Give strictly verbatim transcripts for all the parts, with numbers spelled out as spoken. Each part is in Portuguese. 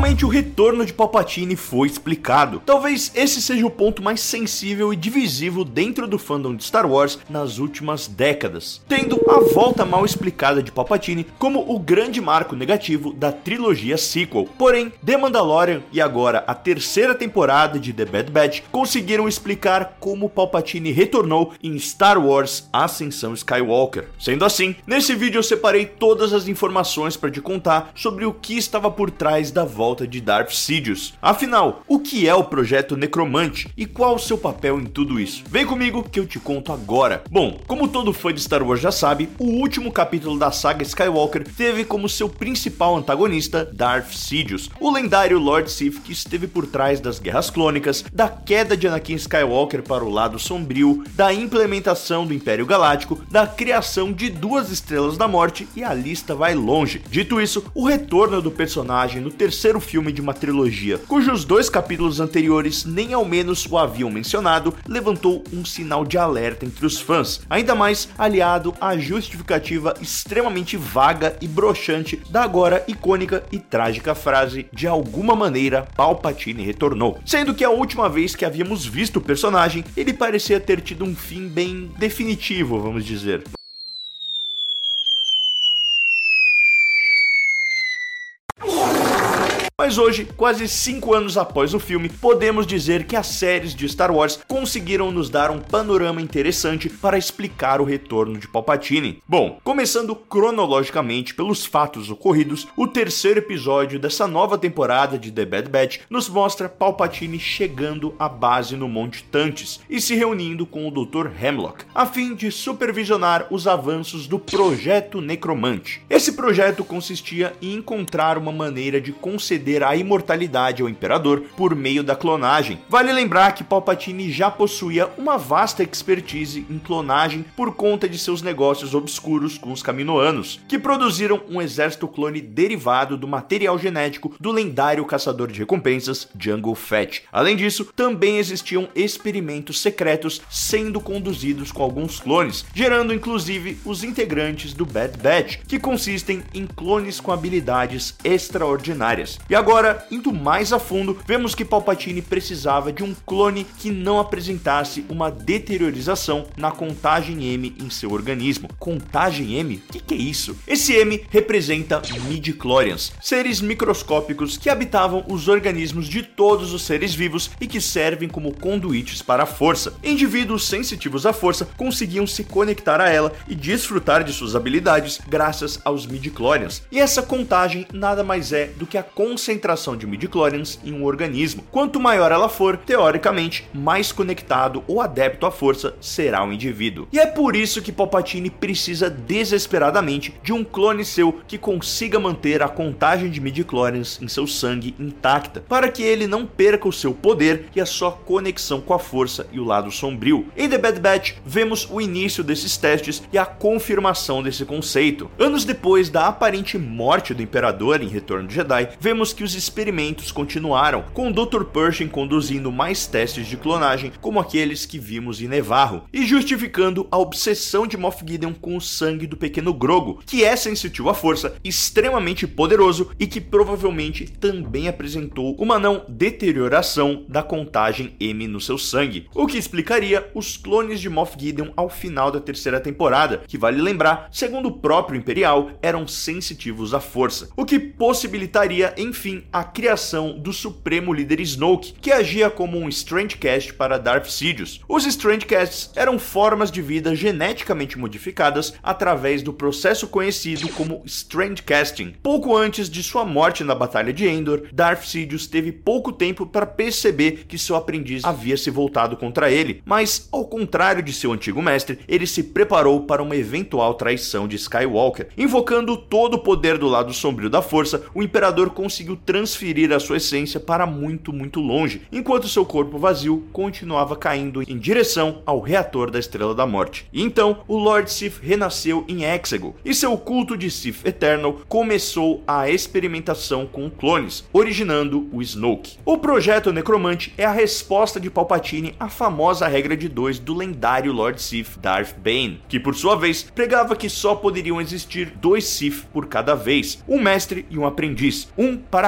finalmente o retorno de Palpatine foi explicado. Talvez esse seja o ponto mais sensível e divisivo dentro do fandom de Star Wars nas últimas décadas, tendo a volta mal explicada de Palpatine como o grande marco negativo da trilogia sequel. Porém, The Mandalorian e agora a terceira temporada de The Bad Batch conseguiram explicar como Palpatine retornou em Star Wars Ascensão Skywalker. Sendo assim, nesse vídeo eu separei todas as informações para te contar sobre o que estava por trás da volta de Darth Sidious. Afinal, o que é o projeto Necromante e qual o seu papel em tudo isso? Vem comigo que eu te conto agora. Bom, como todo fã de Star Wars já sabe, o último capítulo da saga Skywalker teve como seu principal antagonista Darth Sidious, o lendário Lord Sith que esteve por trás das Guerras Clônicas, da queda de Anakin Skywalker para o lado sombrio, da implementação do Império Galáctico, da criação de duas Estrelas da Morte e a lista vai longe. Dito isso, o retorno do personagem no terceiro filme de uma trilogia, cujos dois capítulos anteriores nem ao menos o haviam mencionado, levantou um sinal de alerta entre os fãs, ainda mais aliado à justificativa extremamente vaga e broxante da agora icônica e trágica frase "de alguma maneira Palpatine retornou", sendo que a última vez que havíamos visto o personagem, ele parecia ter tido um fim bem definitivo, vamos dizer. Mas hoje, quase cinco anos após o filme, podemos dizer que as séries de Star Wars conseguiram nos dar um panorama interessante para explicar o retorno de Palpatine. Bom, começando cronologicamente pelos fatos ocorridos, o terceiro episódio dessa nova temporada de The Bad Batch nos mostra Palpatine chegando à base no Monte Tantis e se reunindo com o doutor Hemlock, a fim de supervisionar os avanços do Projeto Necromante. Esse projeto consistia em encontrar uma maneira de conceder a imortalidade ao Imperador por meio da clonagem. Vale lembrar que Palpatine já possuía uma vasta expertise em clonagem por conta de seus negócios obscuros com os Kaminoanos, que produziram um exército clone derivado do material genético do lendário caçador de recompensas Jango Fett. Além disso, também existiam experimentos secretos sendo conduzidos com alguns clones, gerando inclusive os integrantes do Bad Batch, que consistem em clones com habilidades extraordinárias. E agora, indo mais a fundo, vemos que Palpatine precisava de um clone que não apresentasse uma deteriorização na contagem M em seu organismo. Contagem M? O que, que é isso? Esse M representa midi-chlorians, seres microscópicos que habitavam os organismos de todos os seres vivos e que servem como conduítes para a força. Indivíduos sensitivos à força conseguiam se conectar a ela e desfrutar de suas habilidades graças aos midi-chlorians. E essa contagem nada mais é do que a concentração de midi-chlorians em um organismo. Quanto maior ela for, teoricamente, mais conectado ou adepto à força será o indivíduo. E é por isso que Palpatine precisa desesperadamente de um clone seu que consiga manter a contagem de midi-chlorians em seu sangue intacta, para que ele não perca o seu poder e a sua conexão com a força e o lado sombrio. Em The Bad Batch, vemos o início desses testes e a confirmação desse conceito. Anos depois da aparente morte do Imperador em Retorno de Jedi, vemos que os experimentos continuaram, com o doutor Pershing conduzindo mais testes de clonagem como aqueles que vimos em Nevarro, e justificando a obsessão de Moff Gideon com o sangue do pequeno Grogu, que é sensitivo à força, extremamente poderoso e que provavelmente também apresentou uma não deterioração da contagem M no seu sangue, o que explicaria os clones de Moff Gideon ao final da terceira temporada, que vale lembrar, segundo o próprio Imperial, eram sensitivos à força, o que possibilitaria, enfim, a criação do supremo líder Snoke, que agia como um Strangecast para Darth Sidious. Os Strangecasts eram formas de vida geneticamente modificadas através do processo conhecido como Strangecasting. Pouco antes de sua morte na Batalha de Endor, Darth Sidious teve pouco tempo para perceber que seu aprendiz havia se voltado contra ele, mas, ao contrário de seu antigo mestre, ele se preparou para uma eventual traição de Skywalker. Invocando todo o poder do lado sombrio da força, o Imperador conseguiu transferir a sua essência para muito, muito longe, enquanto seu corpo vazio continuava caindo em direção ao reator da Estrela da Morte. E então, o Lord Sith renasceu em Exegol, e seu culto de Sith Eternal começou a experimentação com clones, originando o Snoke. O Projeto Necromante é a resposta de Palpatine à famosa regra de dois do lendário Lord Sith Darth Bane, que por sua vez pregava que só poderiam existir dois Sith por cada vez, um mestre e um aprendiz, um para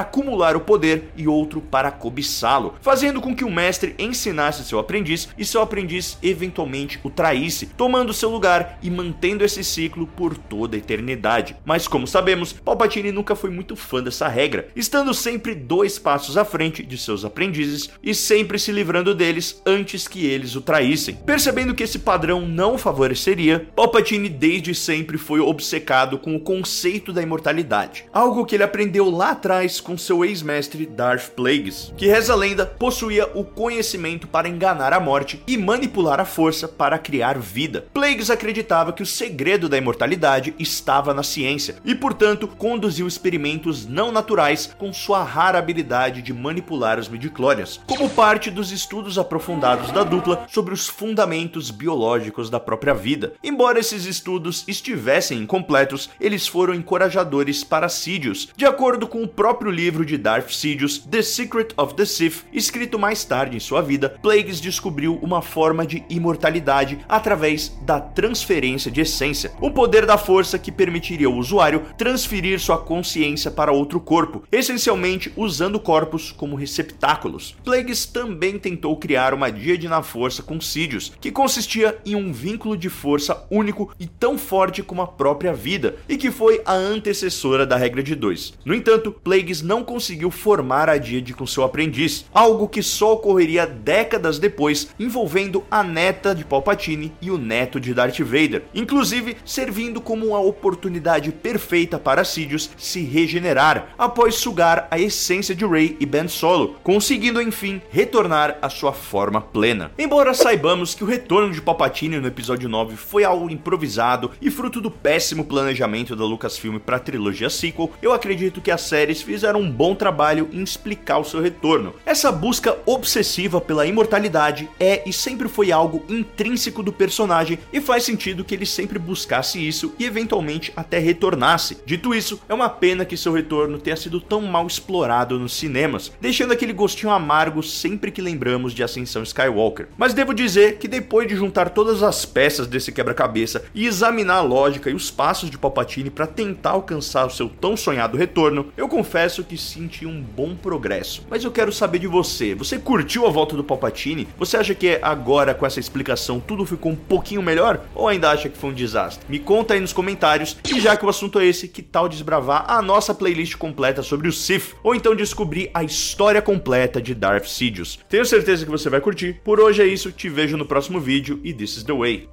acumular o poder e outro para cobiçá-lo, fazendo com que o mestre ensinasse seu aprendiz e seu aprendiz eventualmente o traísse, tomando seu lugar e mantendo esse ciclo por toda a eternidade. Mas como sabemos, Palpatine nunca foi muito fã dessa regra, estando sempre dois passos à frente de seus aprendizes e sempre se livrando deles antes que eles o traíssem. Percebendo que esse padrão não favoreceria, Palpatine desde sempre foi obcecado com o conceito da imortalidade, algo que ele aprendeu lá atrás com seu ex-mestre Darth Plagueis, que reza a lenda possuía o conhecimento para enganar a morte e manipular a força para criar vida. Plagueis acreditava que o segredo da imortalidade estava na ciência e, portanto, conduziu experimentos não naturais com sua rara habilidade de manipular os midichlorians, como parte dos estudos aprofundados da dupla sobre os fundamentos biológicos da própria vida. Embora esses estudos estivessem incompletos, eles foram encorajadores para Sidious, de acordo com o próprio livro de Darth Sidious, The Secret of the Sith, escrito mais tarde em sua vida. Plagueis descobriu uma forma de imortalidade através da transferência de essência, o poder da força que permitiria ao usuário transferir sua consciência para outro corpo, essencialmente usando corpos como receptáculos. Plagueis também tentou criar uma díade na força com Sidious, que consistia em um vínculo de força único e tão forte como a própria vida, e que foi a antecessora da regra de dois. No entanto, Plagueis não conseguiu formar a díade com seu aprendiz, algo que só ocorreria décadas depois, envolvendo a neta de Palpatine e o neto de Darth Vader, inclusive servindo como uma oportunidade perfeita para Sidious se regenerar após sugar a essência de Rey e Ben Solo, conseguindo enfim retornar à sua forma plena. Embora saibamos que o retorno de Palpatine no episódio nove foi algo improvisado e fruto do péssimo planejamento da Lucasfilm para a trilogia sequel, eu acredito que as séries fizeram um bom trabalho em explicar o seu retorno. Essa busca obsessiva pela imortalidade é e sempre foi algo intrínseco do personagem, e faz sentido que ele sempre buscasse isso e eventualmente até retornasse. Dito isso, é uma pena que seu retorno tenha sido tão mal explorado nos cinemas, deixando aquele gostinho amargo sempre que lembramos de Ascensão Skywalker. Mas devo dizer que depois de juntar todas as peças desse quebra-cabeça e examinar a lógica e os passos de Palpatine para tentar alcançar o seu tão sonhado retorno, eu confesso que senti um bom progresso. Mas eu quero saber de você, você curtiu a volta do Palpatine? Você acha que agora com essa explicação tudo ficou um pouquinho melhor? Ou ainda acha que foi um desastre? Me conta aí nos comentários, e já que o assunto é esse, que tal desbravar a nossa playlist completa sobre o Sith, ou então descobrir a história completa de Darth Sidious? Tenho certeza que você vai curtir. Por hoje é isso, te vejo no próximo vídeo e this is the way.